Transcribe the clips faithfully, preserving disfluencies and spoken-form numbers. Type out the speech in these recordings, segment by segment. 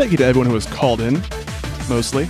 thank you to everyone who has called in, mostly.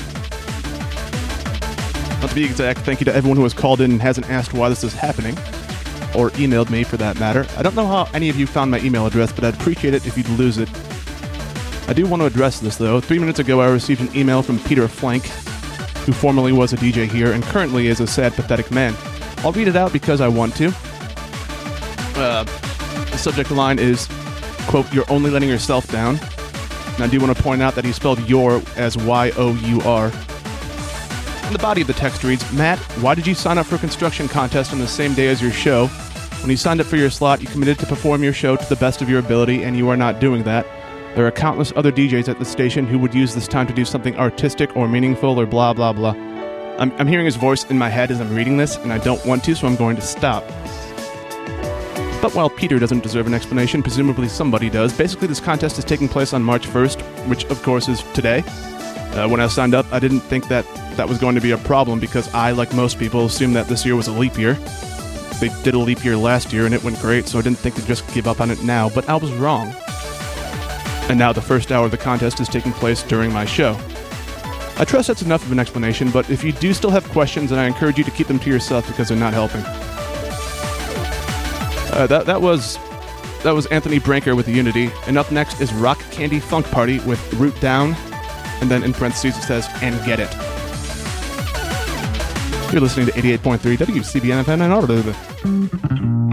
Not to be exact, thank you to everyone who has called in and hasn't asked why this is happening, or emailed me for that matter. I don't know how any of you found my email address, but I'd appreciate it if you'd lose it. I do want to address this, though. Three minutes ago, I received an email from Peter Flank, who formerly was a D J here and currently is a sad, pathetic man. I'll read it out because I want to. Uh, the subject line is, quote, "You're only letting yourself down." And I do want to point out that he spelled your as Y O U R. And the body of the text reads, "Matt, why did you sign up for a construction contest on the same day as your show? When you signed up for your slot, you committed to perform your show to the best of your ability, and you are not doing that. There are countless other D Js at the station who would use this time to do something artistic or meaningful or blah, blah, blah." I'm, I'm hearing his voice in my head as I'm reading this, and I don't want to, so I'm going to stop. But while Peter doesn't deserve an explanation, presumably somebody does. Basically, this contest is taking place on March first, which, of course, is today. Uh, when I signed up, I didn't think that that was going to be a problem because I, like most people, assumed that this year was a leap year. They did a leap year last year, and it went great, so I didn't think to just give up on it now, but I was wrong. And now the first hour of the contest is taking place during my show. I trust that's enough of an explanation, but if you do still have questions, then I encourage you to keep them to yourself because they're not helping. Uh, that that was that was Anthony Branker with Unity, and up next is Rock Candy Funk Party with Root Down, and then in parentheses it says, "and get it." You're listening to eighty-eight point three W C B N F M in Ann Arbor.